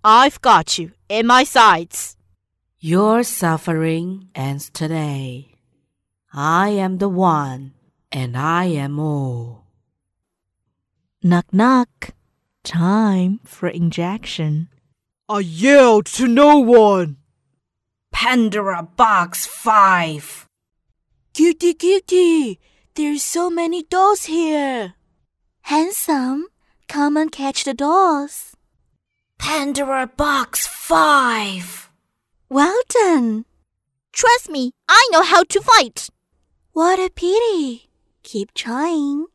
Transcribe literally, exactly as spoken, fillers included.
I've got you in my sights. Your suffering ends today. I am the one, and I am all. Knock, knock. Time for injection. I yelled to no one. Pandora Box five. Cutie, cutie, there's so many dolls here. Handsome, come and catch the dolls. Pandora Box five. Well done. Trust me, I know how to fight. What a pity. Keep trying.